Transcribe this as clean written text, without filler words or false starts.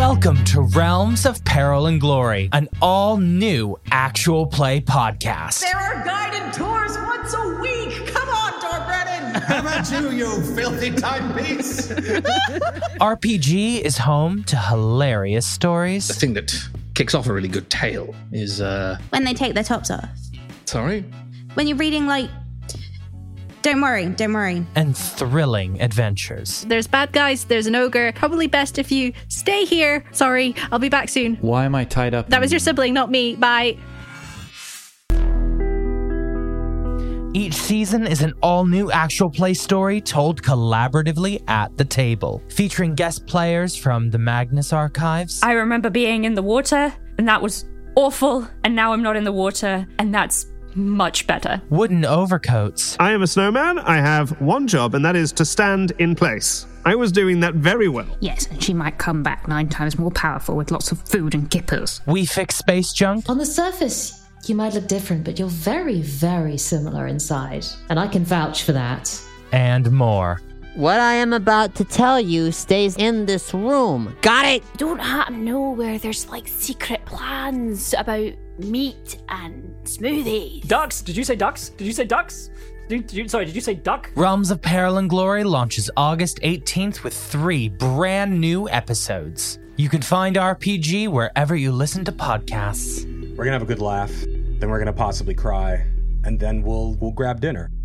Welcome to Realms of Peril and Glory, an all-new actual play podcast. There are guided tours once a week. Come on, Torbrennen. How about you filthy timepiece? RPG is home to hilarious stories. The thing that kicks off a really good tale is, when they take their tops off. Sorry? When you're reading, like, don't worry. And thrilling adventures. There's bad guys, there's an ogre. Probably best if you stay here. Sorry, I'll be back soon. Why am I tied up? That was your sibling, not me. Bye. Each season is an all-new actual play story told collaboratively at the table, featuring guest players from the Magnus Archives. I remember being in the water, and that was awful, and now I'm not in the water, and that's much better. Wooden overcoats. I am a snowman. I have one job, and that is to stand in place. I was doing that very well. Yes, and she might come back 9 times more powerful with lots of food and kippers. We fix space junk. On the surface, you might look different, but you're very, very similar inside. And I can vouch for that. And more. What I am about to tell you stays in this room. Got it? You don't happen to know where there's like secret plans about meat and smoothies. Ducks? Did you say ducks? Did you say ducks? Did you say duck? Realms of Peril and Glory launches August 18th with 3 brand new episodes. You can find RPG wherever you listen to podcasts. We're gonna have a good laugh, then we're gonna possibly cry, and then we'll grab dinner.